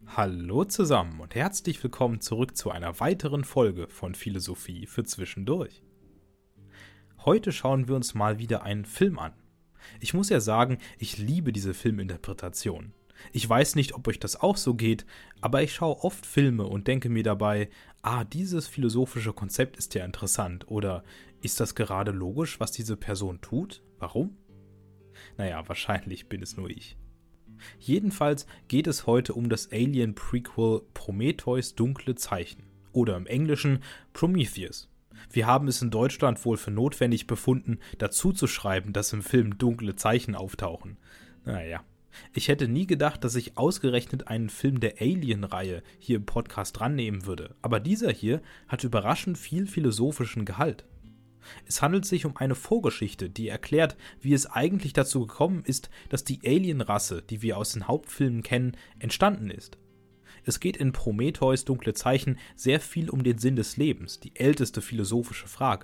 Hallo zusammen und herzlich willkommen zurück zu einer weiteren Folge von Philosophie für Zwischendurch. Heute schauen wir uns mal wieder einen Film an. Ich muss ja sagen, ich liebe diese Filminterpretation. Ich weiß nicht, ob euch das auch so geht, aber ich schaue oft Filme und denke mir dabei, dieses philosophische Konzept ist ja interessant oder ist das gerade logisch, was diese Person tut? Warum? Naja, wahrscheinlich bin es nur ich. Jedenfalls geht es heute um das Alien-Prequel Prometheus dunkle Zeichen oder im Englischen Prometheus. Wir haben es in Deutschland wohl für notwendig befunden, dazu zu schreiben, dass im Film dunkle Zeichen auftauchen. Naja, ich hätte nie gedacht, dass ich ausgerechnet einen Film der Alien-Reihe hier im Podcast rannehmen würde, aber dieser hier hat überraschend viel philosophischen Gehalt. Es handelt sich um eine Vorgeschichte, die erklärt, wie es eigentlich dazu gekommen ist, dass die Alien-Rasse, die wir aus den Hauptfilmen kennen, entstanden ist. Es geht in Prometheus dunkle Zeichen sehr viel um den Sinn des Lebens, die älteste philosophische Frage.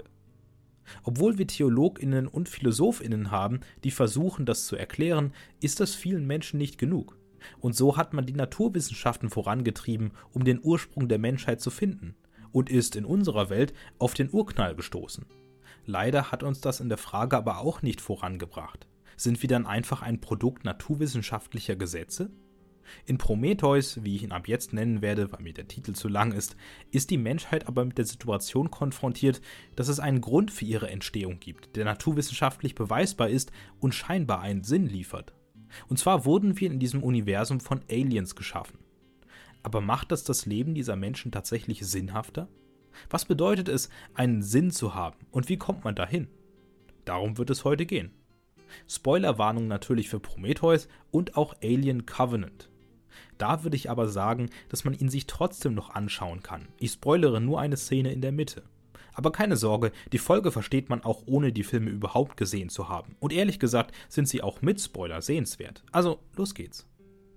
Obwohl wir TheologInnen und PhilosophInnen haben, die versuchen, das zu erklären, ist das vielen Menschen nicht genug. Und so hat man die Naturwissenschaften vorangetrieben, um den Ursprung der Menschheit zu finden, und ist in unserer Welt auf den Urknall gestoßen. Leider hat uns das in der Frage aber auch nicht vorangebracht. Sind wir dann einfach ein Produkt naturwissenschaftlicher Gesetze? In Prometheus, wie ich ihn ab jetzt nennen werde, weil mir der Titel zu lang ist die Menschheit aber mit der Situation konfrontiert, dass es einen Grund für ihre Entstehung gibt, der naturwissenschaftlich beweisbar ist und scheinbar einen Sinn liefert. Und zwar wurden wir in diesem Universum von Aliens geschaffen. Aber macht das Leben dieser Menschen tatsächlich sinnhafter? Was bedeutet es, einen Sinn zu haben und wie kommt man dahin? Darum wird es heute gehen. Spoilerwarnung natürlich für Prometheus und auch Alien Covenant. Da würde ich aber sagen, dass man ihn sich trotzdem noch anschauen kann. Ich spoilere nur eine Szene in der Mitte. Aber keine Sorge, die Folge versteht man auch ohne die Filme überhaupt gesehen zu haben. Und ehrlich gesagt sind sie auch mit Spoiler sehenswert. Also, los geht's.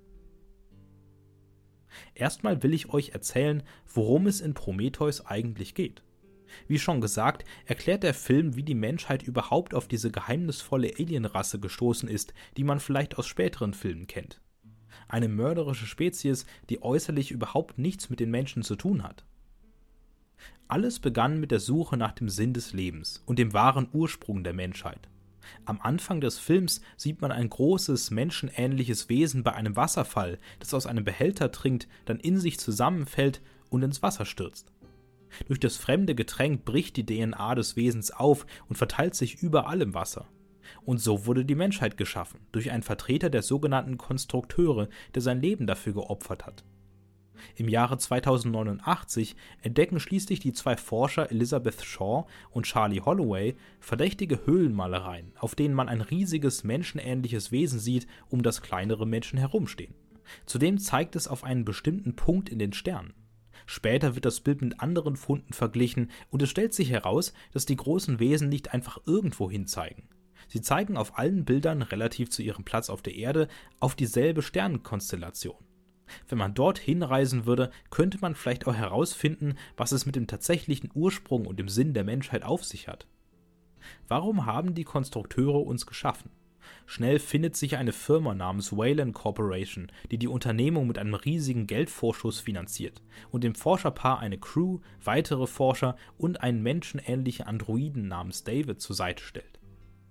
Erstmal will ich euch erzählen, worum es in Prometheus eigentlich geht. Wie schon gesagt, erklärt der Film, wie die Menschheit überhaupt auf diese geheimnisvolle Alienrasse gestoßen ist, die man vielleicht aus späteren Filmen kennt. Eine mörderische Spezies, die äußerlich überhaupt nichts mit den Menschen zu tun hat. Alles begann mit der Suche nach dem Sinn des Lebens und dem wahren Ursprung der Menschheit. Am Anfang des Films sieht man ein großes, menschenähnliches Wesen bei einem Wasserfall, das aus einem Behälter trinkt, dann in sich zusammenfällt und ins Wasser stürzt. Durch das fremde Getränk bricht die DNA des Wesens auf und verteilt sich überall im Wasser. Und so wurde die Menschheit geschaffen, durch einen Vertreter der sogenannten Konstrukteure, der sein Leben dafür geopfert hat. Im Jahre 2089 entdecken schließlich die zwei Forscher Elizabeth Shaw und Charlie Holloway verdächtige Höhlenmalereien, auf denen man ein riesiges, menschenähnliches Wesen sieht, um das kleinere Menschen herumstehen. Zudem zeigt es auf einen bestimmten Punkt in den Sternen. Später wird das Bild mit anderen Funden verglichen und es stellt sich heraus, dass die großen Wesen nicht einfach irgendwo hin zeigen. Sie zeigen auf allen Bildern relativ zu ihrem Platz auf der Erde auf dieselbe Sternenkonstellation. Wenn man dorthin reisen würde, könnte man vielleicht auch herausfinden, was es mit dem tatsächlichen Ursprung und dem Sinn der Menschheit auf sich hat. Warum haben die Konstrukteure uns geschaffen? Schnell findet sich eine Firma namens Wayland Corporation, die die Unternehmung mit einem riesigen Geldvorschuss finanziert und dem Forscherpaar eine Crew, weitere Forscher und einen menschenähnlichen Androiden namens David zur Seite stellt.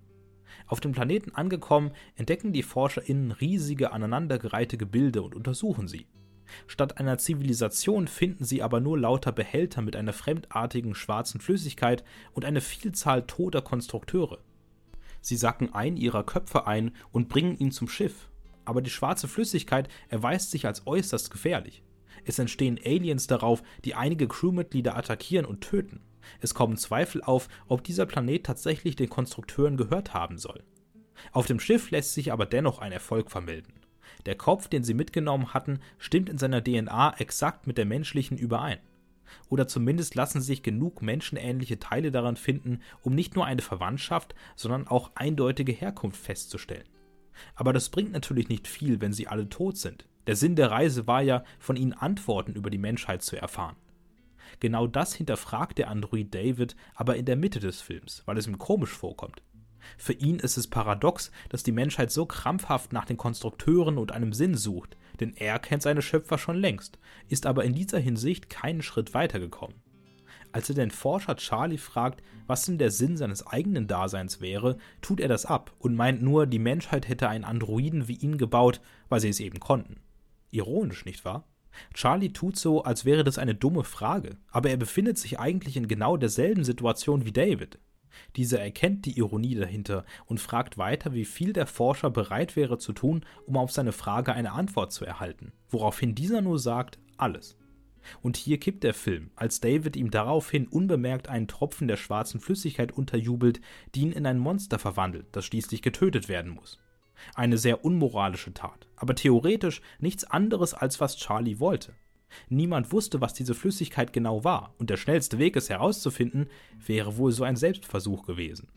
Auf dem Planeten angekommen, entdecken die ForscherInnen riesige, aneinandergereihte Gebilde und untersuchen sie. Statt einer Zivilisation finden sie aber nur lauter Behälter mit einer fremdartigen schwarzen Flüssigkeit und eine Vielzahl toter Konstrukteure. Sie sacken einen ihrer Köpfe ein und bringen ihn zum Schiff. Aber die schwarze Flüssigkeit erweist sich als äußerst gefährlich. Es entstehen Aliens darauf, die einige Crewmitglieder attackieren und töten. Es kommen Zweifel auf, ob dieser Planet tatsächlich den Konstrukteuren gehört haben soll. Auf dem Schiff lässt sich aber dennoch ein Erfolg vermelden. Der Kopf, den sie mitgenommen hatten, stimmt in seiner DNA exakt mit der menschlichen überein. Oder zumindest lassen sich genug menschenähnliche Teile daran finden, um nicht nur eine Verwandtschaft, sondern auch eindeutige Herkunft festzustellen. Aber das bringt natürlich nicht viel, wenn sie alle tot sind. Der Sinn der Reise war ja, von ihnen Antworten über die Menschheit zu erfahren. Genau das hinterfragt der Android David aber in der Mitte des Films, weil es ihm komisch vorkommt. Für ihn ist es paradox, dass die Menschheit so krampfhaft nach den Konstrukteuren und einem Sinn sucht, denn er kennt seine Schöpfer schon längst, ist aber in dieser Hinsicht keinen Schritt weitergekommen. Als er den Forscher Charlie fragt, was denn der Sinn seines eigenen Daseins wäre, tut er das ab und meint nur, die Menschheit hätte einen Androiden wie ihn gebaut, weil sie es eben konnten. Ironisch, nicht wahr? Charlie tut so, als wäre das eine dumme Frage, aber er befindet sich eigentlich in genau derselben Situation wie David. Dieser erkennt die Ironie dahinter und fragt weiter, wie viel der Forscher bereit wäre zu tun, um auf seine Frage eine Antwort zu erhalten, woraufhin dieser nur sagt, alles. Und hier kippt der Film, als David ihm daraufhin unbemerkt einen Tropfen der schwarzen Flüssigkeit unterjubelt, die ihn in ein Monster verwandelt, das schließlich getötet werden muss. Eine sehr unmoralische Tat, aber theoretisch nichts anderes, als was Charlie wollte. Niemand wusste, was diese Flüssigkeit genau war, und der schnellste Weg, es herauszufinden, wäre wohl so ein Selbstversuch gewesen.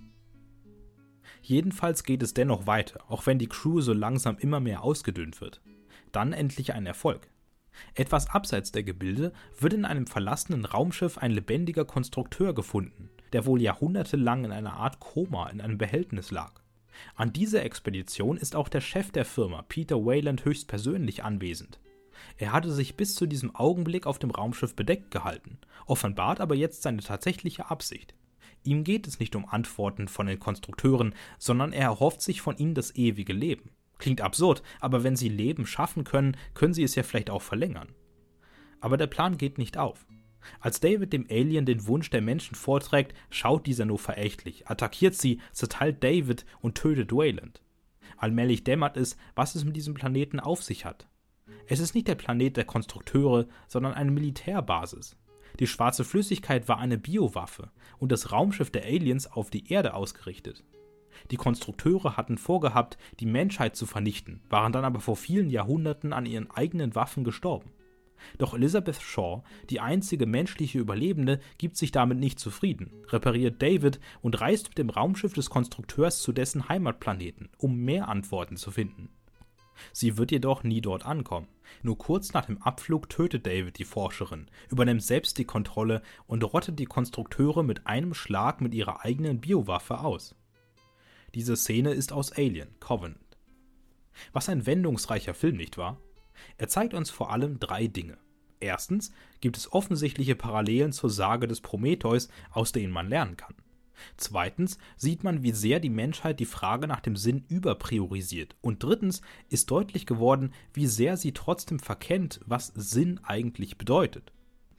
Jedenfalls geht es dennoch weiter, auch wenn die Crew so langsam immer mehr ausgedünnt wird. Dann endlich ein Erfolg. Etwas abseits der Gebilde wird in einem verlassenen Raumschiff ein lebendiger Konstrukteur gefunden, der wohl jahrhundertelang in einer Art Koma in einem Behältnis lag. An dieser Expedition ist auch der Chef der Firma, Peter Weyland, höchstpersönlich anwesend. Er hatte sich bis zu diesem Augenblick auf dem Raumschiff bedeckt gehalten, offenbart aber jetzt seine tatsächliche Absicht. Ihm geht es nicht um Antworten von den Konstrukteuren, sondern er erhofft sich von ihnen das ewige Leben. Klingt absurd, aber wenn sie Leben schaffen können, können sie es ja vielleicht auch verlängern. Aber der Plan geht nicht auf. Als David dem Alien den Wunsch der Menschen vorträgt, schaut dieser nur verächtlich, attackiert sie, zerteilt David und tötet Weyland. Allmählich dämmert es, was es mit diesem Planeten auf sich hat. Es ist nicht der Planet der Konstrukteure, sondern eine Militärbasis. Die schwarze Flüssigkeit war eine Biowaffe und das Raumschiff der Aliens auf die Erde ausgerichtet. Die Konstrukteure hatten vorgehabt, die Menschheit zu vernichten, waren dann aber vor vielen Jahrhunderten an ihren eigenen Waffen gestorben. Doch Elizabeth Shaw, die einzige menschliche Überlebende, gibt sich damit nicht zufrieden, repariert David und reist mit dem Raumschiff des Konstrukteurs zu dessen Heimatplaneten, um mehr Antworten zu finden. Sie wird jedoch nie dort ankommen. Nur kurz nach dem Abflug tötet David die Forscherin, übernimmt selbst die Kontrolle und rottet die Konstrukteure mit einem Schlag mit ihrer eigenen Biowaffe aus. Diese Szene ist aus Alien, Covenant. Was ein wendungsreicher Film, nicht wahr? Er zeigt uns vor allem 3 Dinge. Erstens gibt es offensichtliche Parallelen zur Sage des Prometheus, aus denen man lernen kann. Zweitens sieht man, wie sehr die Menschheit die Frage nach dem Sinn überpriorisiert. Und drittens ist deutlich geworden, wie sehr sie trotzdem verkennt, was Sinn eigentlich bedeutet.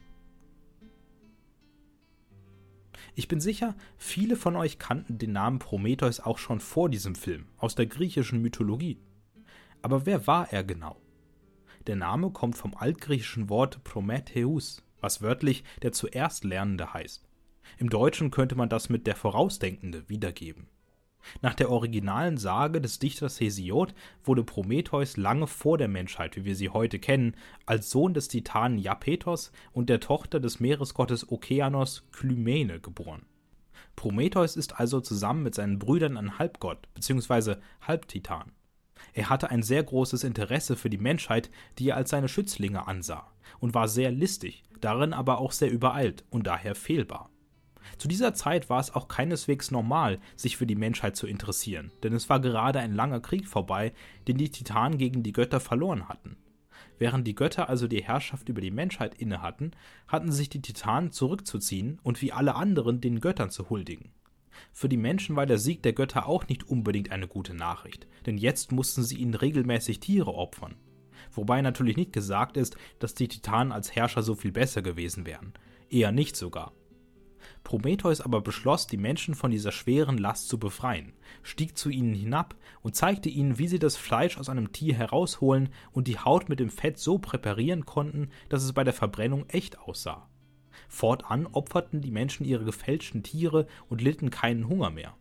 Ich bin sicher, viele von euch kannten den Namen Prometheus auch schon vor diesem Film, aus der griechischen Mythologie. Aber wer war er genau? Der Name kommt vom altgriechischen Wort Prometheus, was wörtlich der zuerst Lernende heißt. Im Deutschen könnte man das mit der Vorausdenkende wiedergeben. Nach der originalen Sage des Dichters Hesiod wurde Prometheus lange vor der Menschheit, wie wir sie heute kennen, als Sohn des Titanen Iapetos und der Tochter des Meeresgottes Okeanos Klymene geboren. Prometheus ist also zusammen mit seinen Brüdern ein Halbgott bzw. Halbtitan. Er hatte ein sehr großes Interesse für die Menschheit, die er als seine Schützlinge ansah, und war sehr listig, darin aber auch sehr übereilt und daher fehlbar. Zu dieser Zeit war es auch keineswegs normal, sich für die Menschheit zu interessieren, denn es war gerade ein langer Krieg vorbei, den die Titanen gegen die Götter verloren hatten. Während die Götter also die Herrschaft über die Menschheit innehatten, hatten sich die Titanen zurückzuziehen und wie alle anderen den Göttern zu huldigen. Für die Menschen war der Sieg der Götter auch nicht unbedingt eine gute Nachricht, denn jetzt mussten sie ihnen regelmäßig Tiere opfern. Wobei natürlich nicht gesagt ist, dass die Titanen als Herrscher so viel besser gewesen wären. Eher nicht sogar. Prometheus aber beschloss, die Menschen von dieser schweren Last zu befreien, stieg zu ihnen hinab und zeigte ihnen, wie sie das Fleisch aus einem Tier herausholen und die Haut mit dem Fett so präparieren konnten, dass es bei der Verbrennung echt aussah. Fortan opferten die Menschen ihre gefälschten Tiere und litten keinen Hunger mehr.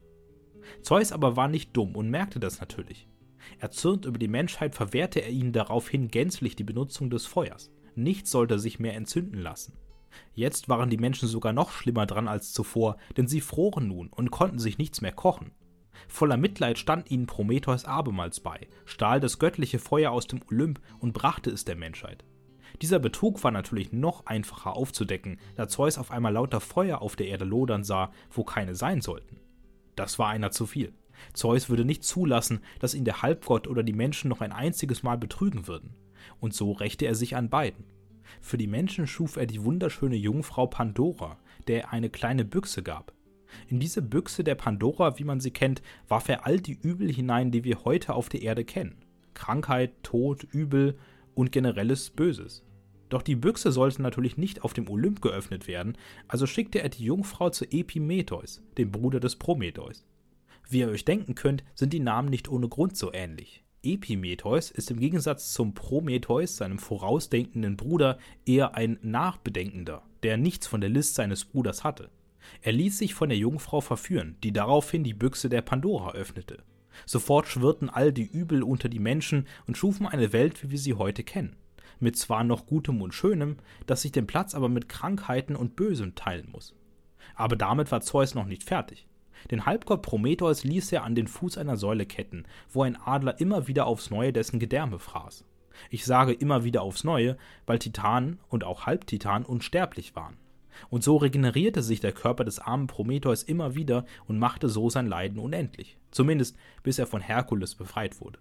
Zeus aber war nicht dumm und merkte das natürlich. Erzürnt über die Menschheit verwehrte er ihnen daraufhin gänzlich die Benutzung des Feuers. Nichts sollte sich mehr entzünden lassen. Jetzt waren die Menschen sogar noch schlimmer dran als zuvor, denn sie froren nun und konnten sich nichts mehr kochen. Voller Mitleid stand ihnen Prometheus abermals bei, stahl das göttliche Feuer aus dem Olymp und brachte es der Menschheit. Dieser Betrug war natürlich noch einfacher aufzudecken, da Zeus auf einmal lauter Feuer auf der Erde lodern sah, wo keine sein sollten. Das war einer zu viel. Zeus würde nicht zulassen, dass ihn der Halbgott oder die Menschen noch ein einziges Mal betrügen würden. Und so rächte er sich an beiden. Für die Menschen schuf er die wunderschöne Jungfrau Pandora, der er eine kleine Büchse gab. In diese Büchse der Pandora, wie man sie kennt, warf er all die Übel hinein, die wir heute auf der Erde kennen. Krankheit, Tod, Übel und generelles Böses. Doch die Büchse sollte natürlich nicht auf dem Olymp geöffnet werden, also schickte er die Jungfrau zu Epimetheus, dem Bruder des Prometheus. Wie ihr euch denken könnt, sind die Namen nicht ohne Grund so ähnlich. Epimetheus ist im Gegensatz zum Prometheus, seinem vorausdenkenden Bruder, eher ein Nachbedenkender, der nichts von der List seines Bruders hatte. Er ließ sich von der Jungfrau verführen, die daraufhin die Büchse der Pandora öffnete. Sofort schwirrten all die Übel unter die Menschen und schufen eine Welt, wie wir sie heute kennen. Mit zwar noch Gutem und Schönem, das sich den Platz aber mit Krankheiten und Bösem teilen muss. Aber damit war Zeus noch nicht fertig. Den Halbgott Prometheus ließ er an den Fuß einer Säule ketten, wo ein Adler immer wieder aufs Neue dessen Gedärme fraß. Ich sage immer wieder aufs Neue, weil Titanen und auch Halbtitanen unsterblich waren. Und so regenerierte sich der Körper des armen Prometheus immer wieder und machte so sein Leiden unendlich. Zumindest bis er von Herkules befreit wurde.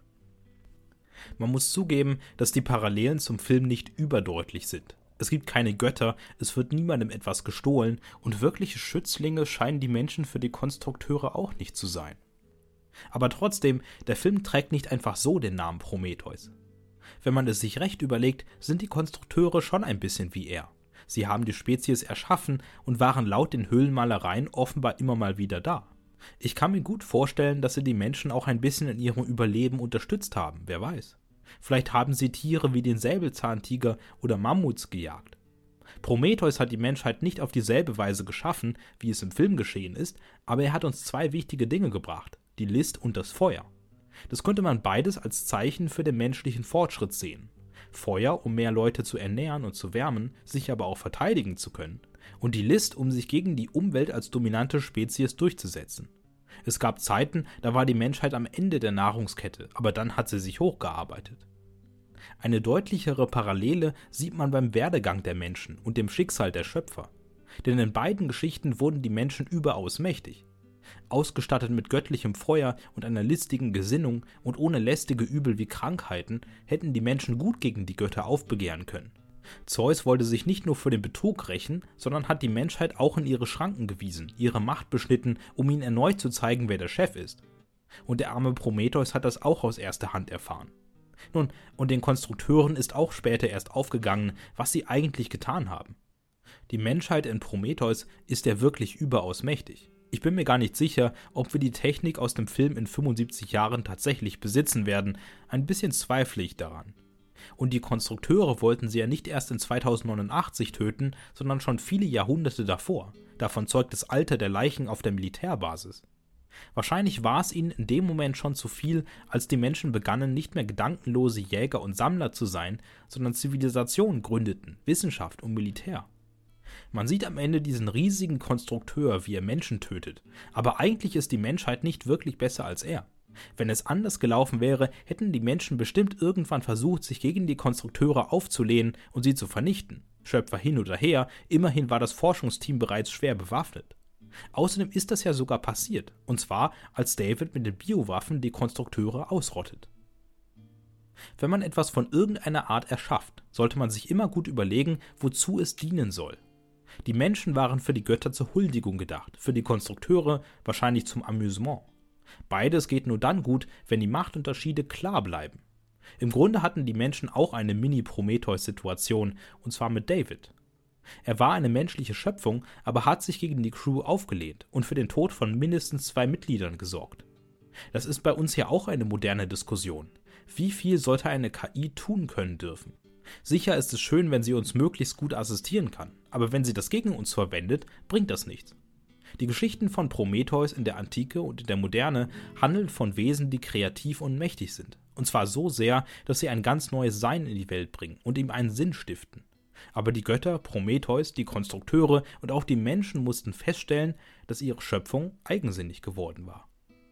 Man muss zugeben, dass die Parallelen zum Film nicht überdeutlich sind. Es gibt keine Götter, es wird niemandem etwas gestohlen und wirkliche Schützlinge scheinen die Menschen für die Konstrukteure auch nicht zu sein. Aber trotzdem, der Film trägt nicht einfach so den Namen Prometheus. Wenn man es sich recht überlegt, sind die Konstrukteure schon ein bisschen wie er. Sie haben die Spezies erschaffen und waren laut den Höhlenmalereien offenbar immer mal wieder da. Ich kann mir gut vorstellen, dass sie die Menschen auch ein bisschen in ihrem Überleben unterstützt haben, wer weiß. Vielleicht haben sie Tiere wie den Säbelzahntiger oder Mammuts gejagt. Prometheus hat die Menschheit nicht auf dieselbe Weise geschaffen, wie es im Film geschehen ist, aber er hat uns zwei wichtige Dinge gebracht, die List und das Feuer. Das könnte man beides als Zeichen für den menschlichen Fortschritt sehen. Feuer, um mehr Leute zu ernähren und zu wärmen, sich aber auch verteidigen zu können. Und die List, um sich gegen die Umwelt als dominante Spezies durchzusetzen. Es gab Zeiten, da war die Menschheit am Ende der Nahrungskette, aber dann hat sie sich hochgearbeitet. Eine deutlichere Parallele sieht man beim Werdegang der Menschen und dem Schicksal der Schöpfer. Denn in beiden Geschichten wurden die Menschen überaus mächtig. Ausgestattet mit göttlichem Feuer und einer listigen Gesinnung und ohne lästige Übel wie Krankheiten, hätten die Menschen gut gegen die Götter aufbegehren können. Zeus wollte sich nicht nur für den Betrug rächen, sondern hat die Menschheit auch in ihre Schranken gewiesen, ihre Macht beschnitten, um ihnen erneut zu zeigen, wer der Chef ist. Und der arme Prometheus hat das auch aus erster Hand erfahren. Nun, und den Konstrukteuren ist auch später erst aufgegangen, was sie eigentlich getan haben. Die Menschheit in Prometheus ist ja wirklich überaus mächtig. Ich bin mir gar nicht sicher, ob wir die Technik aus dem Film in 75 Jahren tatsächlich besitzen werden. Ein bisschen zweifle ich daran. Und die Konstrukteure wollten sie ja nicht erst in 2089 töten, sondern schon viele Jahrhunderte davor. Davon zeugt das Alter der Leichen auf der Militärbasis. Wahrscheinlich war es ihnen in dem Moment schon zu viel, als die Menschen begannen, nicht mehr gedankenlose Jäger und Sammler zu sein, sondern Zivilisationen gründeten, Wissenschaft und Militär. Man sieht am Ende diesen riesigen Konstrukteur, wie er Menschen tötet, aber eigentlich ist die Menschheit nicht wirklich besser als er. Wenn es anders gelaufen wäre, hätten die Menschen bestimmt irgendwann versucht, sich gegen die Konstrukteure aufzulehnen und sie zu vernichten. Schöpfer hin oder her, immerhin war das Forschungsteam bereits schwer bewaffnet. Außerdem ist das ja sogar passiert, und zwar als David mit den Biowaffen die Konstrukteure ausrottet. Wenn man etwas von irgendeiner Art erschafft, sollte man sich immer gut überlegen, wozu es dienen soll. Die Menschen waren für die Götter zur Huldigung gedacht, für die Konstrukteure wahrscheinlich zum Amüsement. Beides geht nur dann gut, wenn die Machtunterschiede klar bleiben. Im Grunde hatten die Menschen auch eine Mini-Prometheus-Situation, und zwar mit David. Er war eine menschliche Schöpfung, aber hat sich gegen die Crew aufgelehnt und für den Tod von mindestens 2 Mitgliedern gesorgt. Das ist bei uns ja auch eine moderne Diskussion. Wie viel sollte eine KI tun können dürfen? Sicher ist es schön, wenn sie uns möglichst gut assistieren kann, aber wenn sie das gegen uns verwendet, bringt das nichts. Die Geschichten von Prometheus in der Antike und in der Moderne handeln von Wesen, die kreativ und mächtig sind. Und zwar so sehr, dass sie ein ganz neues Sein in die Welt bringen und ihm einen Sinn stiften. Aber die Götter, Prometheus, die Konstrukteure und auch die Menschen mussten feststellen, dass ihre Schöpfung eigensinnig geworden war.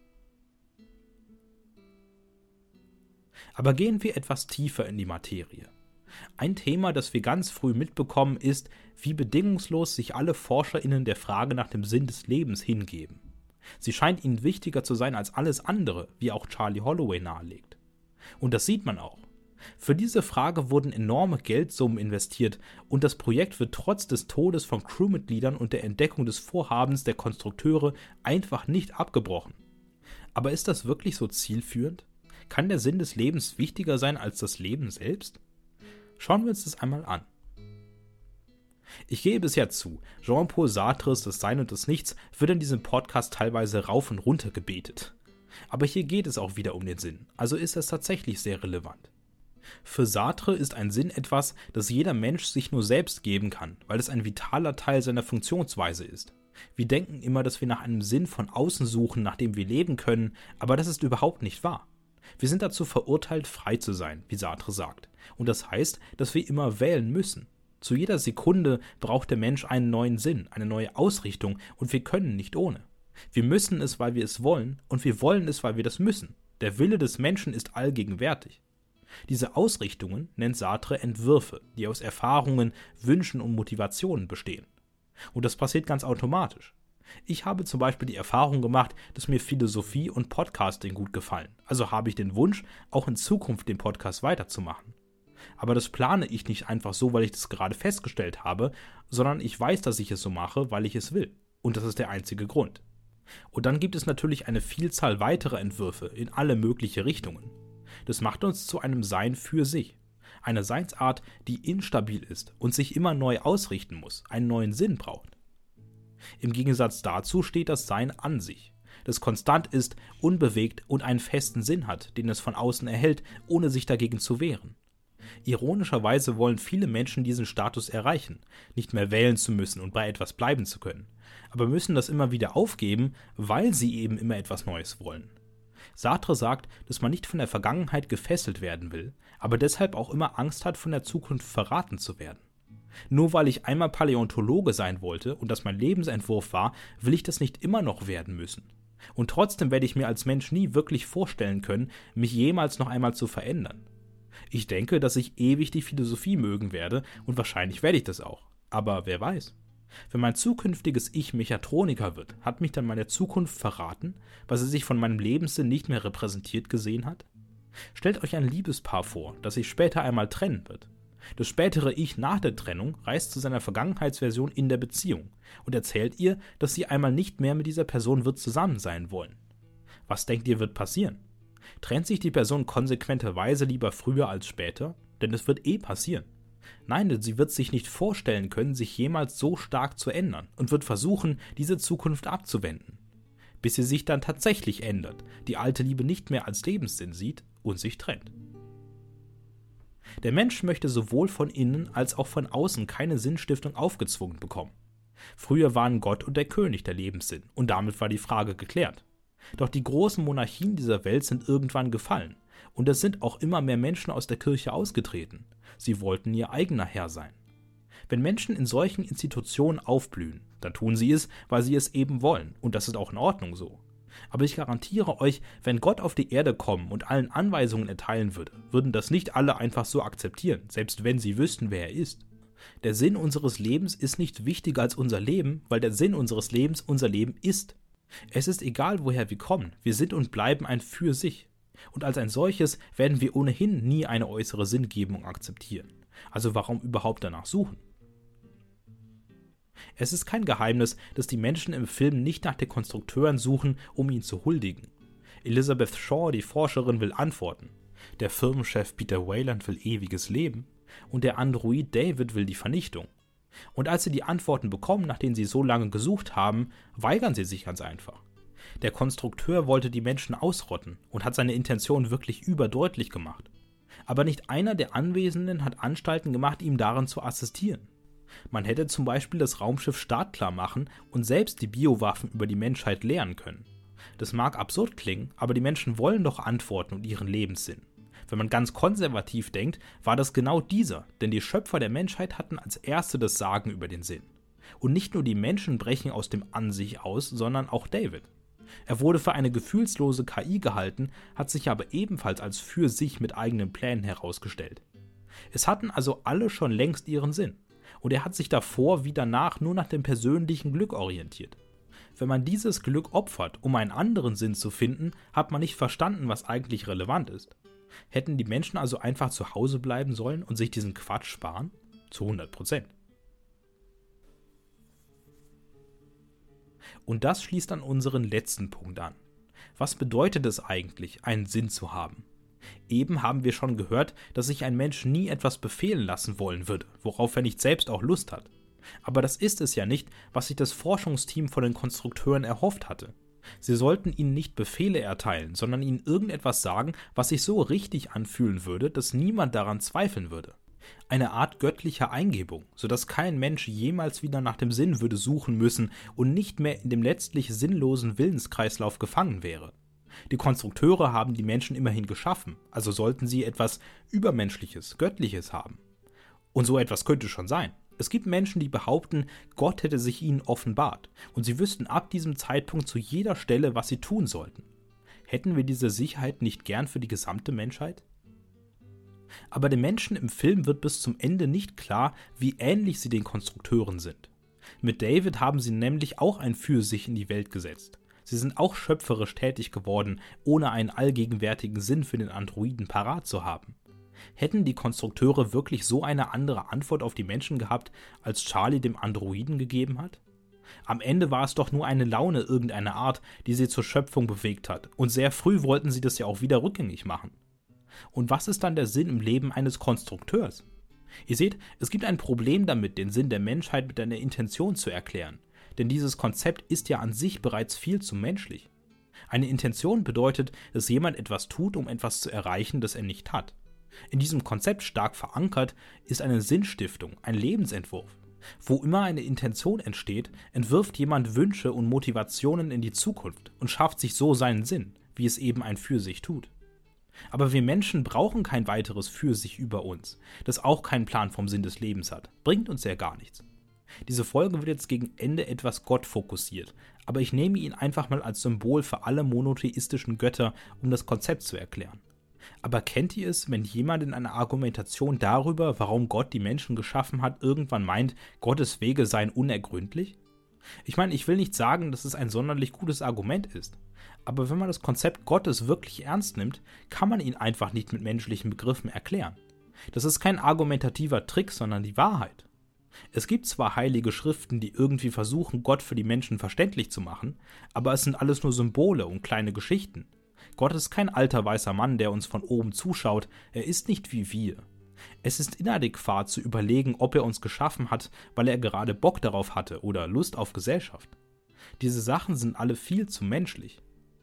Aber gehen wir etwas tiefer in die Materie. Ein Thema, das wir ganz früh mitbekommen, ist, wie bedingungslos sich alle ForscherInnen der Frage nach dem Sinn des Lebens hingeben. Sie scheint ihnen wichtiger zu sein als alles andere, wie auch Charlie Holloway nahelegt. Und das sieht man auch. Für diese Frage wurden enorme Geldsummen investiert und das Projekt wird trotz des Todes von Crewmitgliedern und der Entdeckung des Vorhabens der Konstrukteure einfach nicht abgebrochen. Aber ist das wirklich so zielführend? Kann der Sinn des Lebens wichtiger sein als das Leben selbst? Schauen wir uns das einmal an. Ich gebe es ja zu, Jean-Paul Sartres Das Sein und das Nichts wird in diesem Podcast teilweise rauf und runter gebetet. Aber hier geht es auch wieder um den Sinn, also ist es tatsächlich sehr relevant. Für Sartre ist ein Sinn etwas, das jeder Mensch sich nur selbst geben kann, weil es ein vitaler Teil seiner Funktionsweise ist. Wir denken immer, dass wir nach einem Sinn von außen suchen, nach dem wir leben können, aber das ist überhaupt nicht wahr. Wir sind dazu verurteilt, frei zu sein, wie Sartre sagt. Und das heißt, dass wir immer wählen müssen. Zu jeder Sekunde braucht der Mensch einen neuen Sinn, eine neue Ausrichtung und wir können nicht ohne. Wir müssen es, weil wir es wollen und wir wollen es, weil wir das müssen. Der Wille des Menschen ist allgegenwärtig. Diese Ausrichtungen nennt Sartre Entwürfe, die aus Erfahrungen, Wünschen und Motivationen bestehen. Und das passiert ganz automatisch. Ich habe zum Beispiel die Erfahrung gemacht, dass mir Philosophie und Podcasting gut gefallen. Also habe ich den Wunsch, auch in Zukunft den Podcast weiterzumachen. Aber das plane ich nicht einfach so, weil ich das gerade festgestellt habe, sondern ich weiß, dass ich es so mache, weil ich es will. Und das ist der einzige Grund. Und dann gibt es natürlich eine Vielzahl weiterer Entwürfe in alle mögliche Richtungen. Das macht uns zu einem Sein für sich. Eine Seinsart, die instabil ist und sich immer neu ausrichten muss, einen neuen Sinn braucht. Im Gegensatz dazu steht das Sein an sich, das konstant ist, unbewegt und einen festen Sinn hat, den es von außen erhält, ohne sich dagegen zu wehren. Ironischerweise wollen viele Menschen diesen Status erreichen, nicht mehr wählen zu müssen und bei etwas bleiben zu können, aber müssen das immer wieder aufgeben, weil sie eben immer etwas Neues wollen. Sartre sagt, dass man nicht von der Vergangenheit gefesselt werden will, aber deshalb auch immer Angst hat, von der Zukunft verraten zu werden. Nur weil ich einmal Paläontologe sein wollte und das mein Lebensentwurf war, will ich das nicht immer noch werden müssen. Und trotzdem werde ich mir als Mensch nie wirklich vorstellen können, mich jemals noch einmal zu verändern. Ich denke, dass ich ewig die Philosophie mögen werde und wahrscheinlich werde ich das auch. Aber wer weiß? Wenn mein zukünftiges Ich Mechatroniker wird, hat mich dann meine Zukunft verraten, weil sie sich von meinem Lebenssinn nicht mehr repräsentiert gesehen hat? Stellt euch ein Liebespaar vor, das sich später einmal trennen wird. Das spätere Ich nach der Trennung reist zu seiner Vergangenheitsversion in der Beziehung und erzählt ihr, dass sie einmal nicht mehr mit dieser Person wird zusammen sein wollen. Was denkt ihr wird passieren? Trennt sich die Person konsequenterweise lieber früher als später? Denn es wird passieren. Nein, denn sie wird sich nicht vorstellen können, sich jemals so stark zu ändern und wird versuchen, diese Zukunft abzuwenden. Bis sie sich dann tatsächlich ändert, die alte Liebe nicht mehr als Lebenssinn sieht und sich trennt. Der Mensch möchte sowohl von innen als auch von außen keine Sinnstiftung aufgezwungen bekommen. Früher waren Gott und der König der Lebenssinn und damit war die Frage geklärt. Doch die großen Monarchien dieser Welt sind irgendwann gefallen und es sind auch immer mehr Menschen aus der Kirche ausgetreten. Sie wollten ihr eigener Herr sein. Wenn Menschen in solchen Institutionen aufblühen, dann tun sie es, weil sie es eben wollen und das ist auch in Ordnung so. Aber ich garantiere euch, wenn Gott auf die Erde kommen und allen Anweisungen erteilen würde, würden das nicht alle einfach so akzeptieren, selbst wenn sie wüssten, wer er ist. Der Sinn unseres Lebens ist nicht wichtiger als unser Leben, weil der Sinn unseres Lebens unser Leben ist. Es ist egal, woher wir kommen, wir sind und bleiben ein für sich. Und als ein solches werden wir ohnehin nie eine äußere Sinngebung akzeptieren. Also warum überhaupt danach suchen? Es ist kein Geheimnis, dass die Menschen im Film nicht nach den Konstrukteuren suchen, um ihnen zu huldigen. Elizabeth Shaw, die Forscherin, will antworten. Der Firmenchef Peter Weyland will ewiges Leben und der Android David will die Vernichtung. Und als sie die Antworten bekommen, nach denen sie so lange gesucht haben, weigern sie sich ganz einfach. Der Konstrukteur wollte die Menschen ausrotten und hat seine Intention wirklich überdeutlich gemacht. Aber nicht einer der Anwesenden hat Anstalten gemacht, ihm darin zu assistieren. Man hätte zum Beispiel das Raumschiff startklar machen und selbst die Biowaffen über die Menschheit lehren können. Das mag absurd klingen, aber die Menschen wollen doch Antworten und ihren Lebenssinn. Wenn man ganz konservativ denkt, war das genau dieser, denn die Schöpfer der Menschheit hatten als Erste das Sagen über den Sinn. Und nicht nur die Menschen brechen aus dem An sich aus, sondern auch David. Er wurde für eine gefühlslose KI gehalten, hat sich aber ebenfalls als für sich mit eigenen Plänen herausgestellt. Es hatten also alle schon längst ihren Sinn. Und er hat sich davor wie danach nur nach dem persönlichen Glück orientiert. Wenn man dieses Glück opfert, um einen anderen Sinn zu finden, hat man nicht verstanden, was eigentlich relevant ist. Hätten die Menschen also einfach zu Hause bleiben sollen und sich diesen Quatsch sparen? Zu 100%. Und das schließt an unseren letzten Punkt an. Was bedeutet es eigentlich, einen Sinn zu haben? Eben haben wir schon gehört, dass sich ein Mensch nie etwas befehlen lassen wollen würde, worauf er nicht selbst auch Lust hat. Aber das ist es ja nicht, was sich das Forschungsteam von den Konstrukteuren erhofft hatte. Sie sollten ihnen nicht Befehle erteilen, sondern ihnen irgendetwas sagen, was sich so richtig anfühlen würde, dass niemand daran zweifeln würde. Eine Art göttlicher Eingebung, sodass kein Mensch jemals wieder nach dem Sinn würde suchen müssen und nicht mehr in dem letztlich sinnlosen Willenskreislauf gefangen wäre. Die Konstrukteure haben die Menschen immerhin geschaffen, also sollten sie etwas Übermenschliches, Göttliches haben. Und so etwas könnte schon sein. Es gibt Menschen, die behaupten, Gott hätte sich ihnen offenbart und sie wüssten ab diesem Zeitpunkt zu jeder Stelle, was sie tun sollten. Hätten wir diese Sicherheit nicht gern für die gesamte Menschheit? Aber den Menschen im Film wird bis zum Ende nicht klar, wie ähnlich sie den Konstrukteuren sind. Mit David haben sie nämlich auch ein Für-sich in die Welt gesetzt. Sie sind auch schöpferisch tätig geworden, ohne einen allgegenwärtigen Sinn für den Androiden parat zu haben. Hätten die Konstrukteure wirklich so eine andere Antwort auf die Menschen gehabt, als Charlie dem Androiden gegeben hat? Am Ende war es doch nur eine Laune irgendeiner Art, die sie zur Schöpfung bewegt hat, und sehr früh wollten sie das ja auch wieder rückgängig machen. Und was ist dann der Sinn im Leben eines Konstrukteurs? Ihr seht, es gibt ein Problem damit, den Sinn der Menschheit mit einer Intention zu erklären, denn dieses Konzept ist ja an sich bereits viel zu menschlich. Eine Intention bedeutet, dass jemand etwas tut, um etwas zu erreichen, das er nicht hat. In diesem Konzept stark verankert ist eine Sinnstiftung, ein Lebensentwurf. Wo immer eine Intention entsteht, entwirft jemand Wünsche und Motivationen in die Zukunft und schafft sich so seinen Sinn, wie es eben ein Für-sich tut. Aber wir Menschen brauchen kein weiteres Für-sich über uns, das auch keinen Plan vom Sinn des Lebens hat. Bringt uns ja gar nichts. Diese Folge wird jetzt gegen Ende etwas gottfokussiert, aber ich nehme ihn einfach mal als Symbol für alle monotheistischen Götter, um das Konzept zu erklären. Aber kennt ihr es, wenn jemand in einer Argumentation darüber, warum Gott die Menschen geschaffen hat, irgendwann meint, Gottes Wege seien unergründlich? Ich meine, ich will nicht sagen, dass es ein sonderlich gutes Argument ist, aber wenn man das Konzept Gottes wirklich ernst nimmt, kann man ihn einfach nicht mit menschlichen Begriffen erklären. Das ist kein argumentativer Trick, sondern die Wahrheit. Es gibt zwar heilige Schriften, die irgendwie versuchen, Gott für die Menschen verständlich zu machen, aber es sind alles nur Symbole und kleine Geschichten. Gott ist kein alter weißer Mann, der uns von oben zuschaut, er ist nicht wie wir. Es ist inadäquat zu überlegen, ob er uns geschaffen hat, weil er gerade Bock darauf hatte oder Lust auf Gesellschaft. Diese Sachen sind alle viel zu menschlich.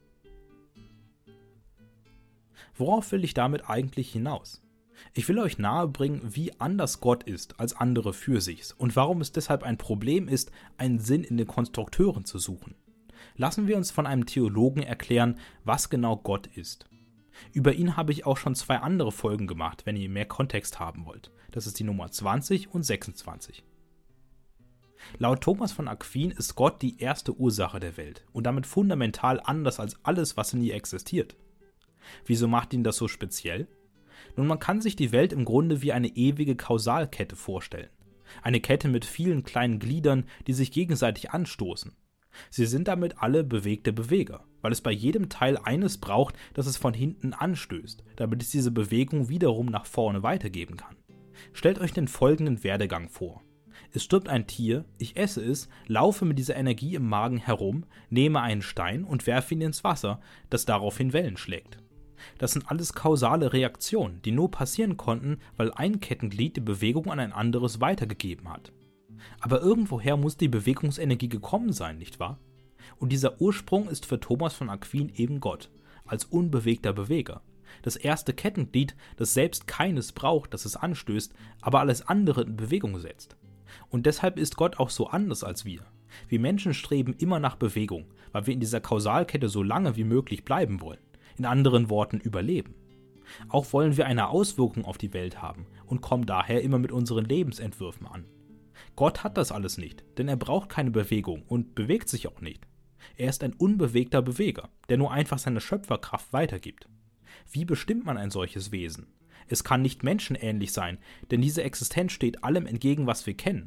Worauf will ich damit eigentlich hinaus? Ich will euch nahebringen, wie anders Gott ist als andere Für-sichs und warum es deshalb ein Problem ist, einen Sinn in den Konstrukteuren zu suchen. Lassen wir uns von einem Theologen erklären, was genau Gott ist. Über ihn habe ich auch schon 2 andere Folgen gemacht, wenn ihr mehr Kontext haben wollt. Das ist die Nummer 20 und 26. Laut Thomas von Aquin ist Gott die erste Ursache der Welt und damit fundamental anders als alles, was in ihr existiert. Wieso macht ihn das so speziell? Nun, man kann sich die Welt im Grunde wie eine ewige Kausalkette vorstellen. Eine Kette mit vielen kleinen Gliedern, die sich gegenseitig anstoßen. Sie sind damit alle bewegte Beweger, weil es bei jedem Teil eines braucht, das es von hinten anstößt, damit es diese Bewegung wiederum nach vorne weitergeben kann. Stellt euch den folgenden Werdegang vor. Es stirbt ein Tier, ich esse es, laufe mit dieser Energie im Magen herum, nehme einen Stein und werfe ihn ins Wasser, das daraufhin Wellen schlägt. Das sind alles kausale Reaktionen, die nur passieren konnten, weil ein Kettenglied die Bewegung an ein anderes weitergegeben hat. Aber irgendwoher muss die Bewegungsenergie gekommen sein, nicht wahr? Und dieser Ursprung ist für Thomas von Aquin eben Gott, als unbewegter Beweger. Das erste Kettenglied, das selbst keines braucht, das es anstößt, aber alles andere in Bewegung setzt. Und deshalb ist Gott auch so anders als wir. Wir Menschen streben immer nach Bewegung, weil wir in dieser Kausalkette so lange wie möglich bleiben wollen. In anderen Worten überleben. Auch wollen wir eine Auswirkung auf die Welt haben und kommen daher immer mit unseren Lebensentwürfen an. Gott hat das alles nicht, denn er braucht keine Bewegung und bewegt sich auch nicht. Er ist ein unbewegter Beweger, der nur einfach seine Schöpferkraft weitergibt. Wie bestimmt man ein solches Wesen? Es kann nicht menschenähnlich sein, denn diese Existenz steht allem entgegen, was wir kennen.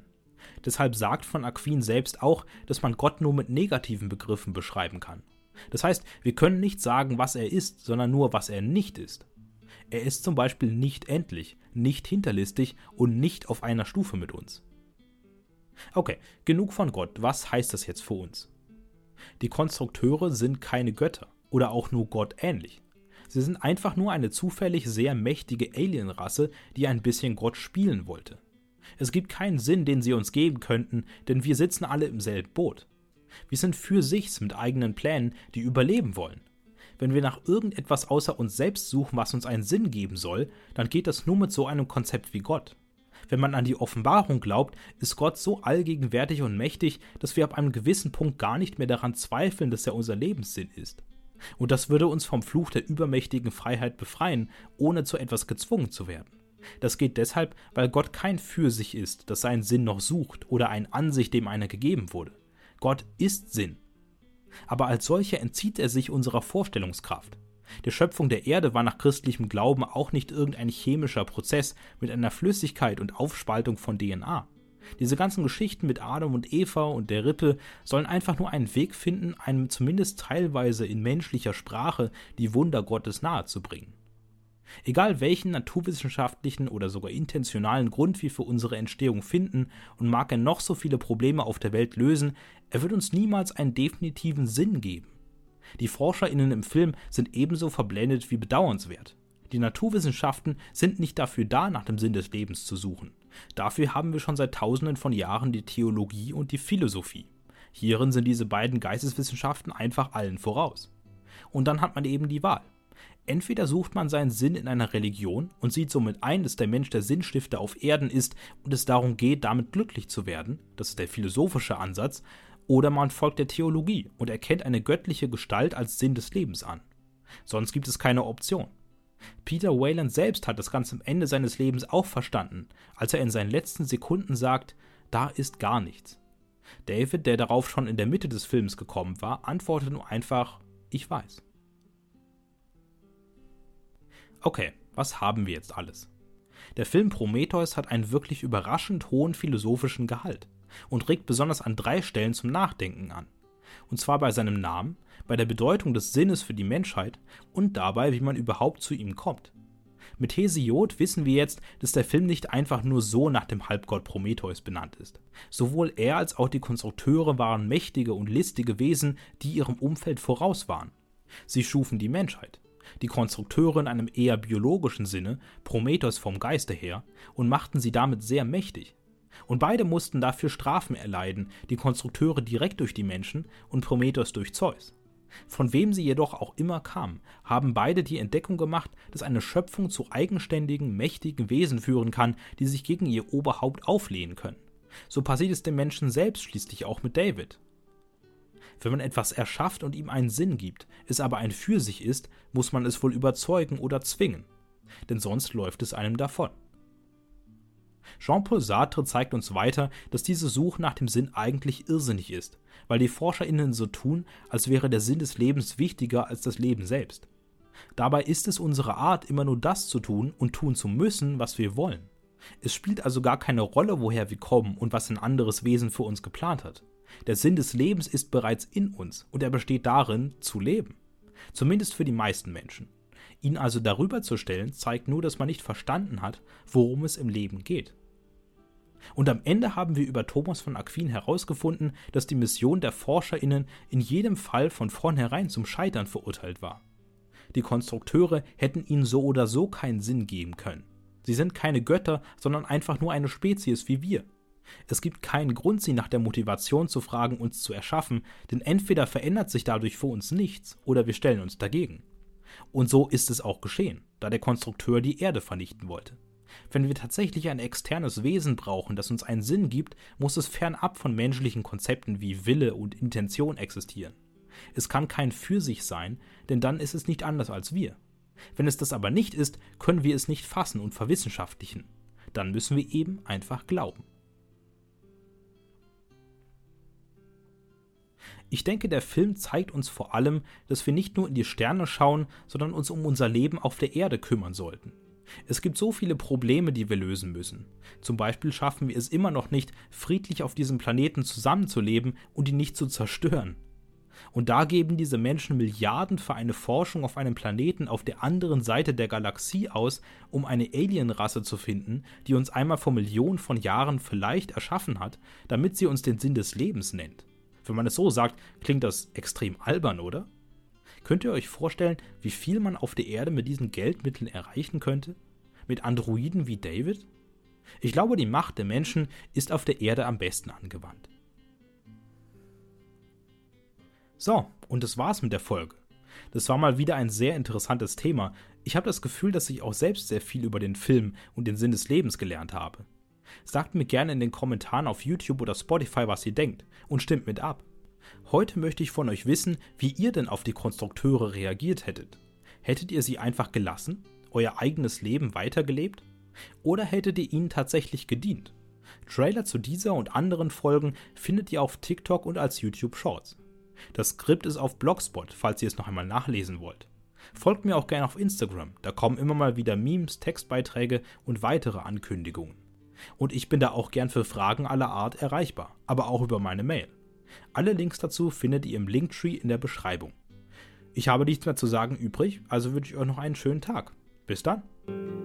Deshalb sagt von Aquin selbst auch, dass man Gott nur mit negativen Begriffen beschreiben kann. Das heißt, wir können nicht sagen, was er ist, sondern nur, was er nicht ist. Er ist zum Beispiel nicht endlich, nicht hinterlistig und nicht auf einer Stufe mit uns. Okay, genug von Gott. Was heißt das jetzt für uns? Die Konstrukteure sind keine Götter oder auch nur Gott ähnlich. Sie sind einfach nur eine zufällig sehr mächtige Alienrasse, die ein bisschen Gott spielen wollte. Es gibt keinen Sinn, den sie uns geben könnten, denn wir sitzen alle im selben Boot. Wir sind für sich mit eigenen Plänen, die überleben wollen. Wenn wir nach irgendetwas außer uns selbst suchen, was uns einen Sinn geben soll, dann geht das nur mit so einem Konzept wie Gott. Wenn man an die Offenbarung glaubt, ist Gott so allgegenwärtig und mächtig, dass wir ab einem gewissen Punkt gar nicht mehr daran zweifeln, dass er unser Lebenssinn ist. Und das würde uns vom Fluch der übermächtigen Freiheit befreien, ohne zu etwas gezwungen zu werden. Das geht deshalb, weil Gott kein Für-sich ist, das seinen Sinn noch sucht oder ein an sich, dem einer gegeben wurde. Gott ist Sinn. Aber als solcher entzieht er sich unserer Vorstellungskraft. Die Schöpfung der Erde war nach christlichem Glauben auch nicht irgendein chemischer Prozess mit einer Flüssigkeit und Aufspaltung von DNA. Diese ganzen Geschichten mit Adam und Eva und der Rippe sollen einfach nur einen Weg finden, einem zumindest teilweise in menschlicher Sprache die Wunder Gottes nahezubringen. Egal welchen naturwissenschaftlichen oder sogar intentionalen Grund wir für unsere Entstehung finden und mag er noch so viele Probleme auf der Welt lösen, er wird uns niemals einen definitiven Sinn geben. Die ForscherInnen im Film sind ebenso verblendet wie bedauernswert. Die Naturwissenschaften sind nicht dafür da, nach dem Sinn des Lebens zu suchen. Dafür haben wir schon seit Tausenden von Jahren die Theologie und die Philosophie. Hierin sind diese beiden Geisteswissenschaften einfach allen voraus. Und dann hat man eben die Wahl. Entweder sucht man seinen Sinn in einer Religion und sieht somit ein, dass der Mensch der Sinnstifter auf Erden ist und es darum geht, damit glücklich zu werden, das ist der philosophische Ansatz, oder man folgt der Theologie und erkennt eine göttliche Gestalt als Sinn des Lebens an. Sonst gibt es keine Option. Peter Weyland selbst hat das ganz am Ende seines Lebens auch verstanden, als er in seinen letzten Sekunden sagt, da ist gar nichts. David, der darauf schon in der Mitte des Films gekommen war, antwortet nur einfach, ich weiß. Okay, was haben wir jetzt alles? Der Film Prometheus hat einen wirklich überraschend hohen philosophischen Gehalt und regt besonders an 3 Stellen zum Nachdenken an. Und zwar bei seinem Namen, bei der Bedeutung des Sinnes für die Menschheit und dabei, wie man überhaupt zu ihm kommt. Mit Hesiod wissen wir jetzt, dass der Film nicht einfach nur so nach dem Halbgott Prometheus benannt ist. Sowohl er als auch die Konstrukteure waren mächtige und listige Wesen, die ihrem Umfeld voraus waren. Sie schufen die Menschheit. Die Konstrukteure in einem eher biologischen Sinne, Prometheus vom Geiste her, und machten sie damit sehr mächtig. Und beide mussten dafür Strafen erleiden, die Konstrukteure direkt durch die Menschen und Prometheus durch Zeus. Von wem sie jedoch auch immer kamen, haben beide die Entdeckung gemacht, dass eine Schöpfung zu eigenständigen, mächtigen Wesen führen kann, die sich gegen ihr Oberhaupt auflehnen können. So passiert es dem Menschen selbst schließlich auch mit David. Wenn man etwas erschafft und ihm einen Sinn gibt, es aber ein für sich ist, muss man es wohl überzeugen oder zwingen. Denn sonst läuft es einem davon. Jean-Paul Sartre zeigt uns weiter, dass diese Suche nach dem Sinn eigentlich irrsinnig ist, weil die ForscherInnen so tun, als wäre der Sinn des Lebens wichtiger als das Leben selbst. Dabei ist es unsere Art, immer nur das zu tun und tun zu müssen, was wir wollen. Es spielt also gar keine Rolle, woher wir kommen und was ein anderes Wesen für uns geplant hat. Der Sinn des Lebens ist bereits in uns und er besteht darin, zu leben. Zumindest für die meisten Menschen. Ihn also darüber zu stellen, zeigt nur, dass man nicht verstanden hat, worum es im Leben geht. Und am Ende haben wir über Thomas von Aquin herausgefunden, dass die Mission der ForscherInnen in jedem Fall von vornherein zum Scheitern verurteilt war. Die Konstrukteure hätten ihnen so oder so keinen Sinn geben können. Sie sind keine Götter, sondern einfach nur eine Spezies wie wir. Es gibt keinen Grund, sie nach der Motivation zu fragen, uns zu erschaffen, denn entweder verändert sich dadurch für uns nichts oder wir stellen uns dagegen. Und so ist es auch geschehen, da der Konstrukteur die Erde vernichten wollte. Wenn wir tatsächlich ein externes Wesen brauchen, das uns einen Sinn gibt, muss es fernab von menschlichen Konzepten wie Wille und Intention existieren. Es kann kein für sich sein, denn dann ist es nicht anders als wir. Wenn es das aber nicht ist, können wir es nicht fassen und verwissenschaftlichen. Dann müssen wir eben einfach glauben. Ich denke, der Film zeigt uns vor allem, dass wir nicht nur in die Sterne schauen, sondern uns um unser Leben auf der Erde kümmern sollten. Es gibt so viele Probleme, die wir lösen müssen. Zum Beispiel schaffen wir es immer noch nicht, friedlich auf diesem Planeten zusammenzuleben und ihn nicht zu zerstören. Und da geben diese Menschen Milliarden für eine Forschung auf einem Planeten auf der anderen Seite der Galaxie aus, um eine Alienrasse zu finden, die uns einmal vor Millionen von Jahren vielleicht erschaffen hat, damit sie uns den Sinn des Lebens nennt. Wenn man es so sagt, klingt das extrem albern, oder? Könnt ihr euch vorstellen, wie viel man auf der Erde mit diesen Geldmitteln erreichen könnte? Mit Androiden wie David? Ich glaube, die Macht der Menschen ist auf der Erde am besten angewandt. So, und das war's mit der Folge. Das war mal wieder ein sehr interessantes Thema. Ich habe das Gefühl, dass ich auch selbst sehr viel über den Film und den Sinn des Lebens gelernt habe. Sagt mir gerne in den Kommentaren auf YouTube oder Spotify, was ihr denkt, und stimmt mit ab. Heute möchte ich von euch wissen, wie ihr denn auf die Konstrukteure reagiert hättet. Hättet ihr sie einfach gelassen, euer eigenes Leben weitergelebt? Oder hättet ihr ihnen tatsächlich gedient? Trailer zu dieser und anderen Folgen findet ihr auf TikTok und als YouTube Shorts. Das Skript ist auf Blogspot, falls ihr es noch einmal nachlesen wollt. Folgt mir auch gerne auf Instagram, da kommen immer mal wieder Memes, Textbeiträge und weitere Ankündigungen. Und ich bin da auch gern für Fragen aller Art erreichbar, aber auch über meine Mail. Alle Links dazu findet ihr im Linktree in der Beschreibung. Ich habe nichts mehr zu sagen übrig, also wünsche ich euch noch einen schönen Tag. Bis dann!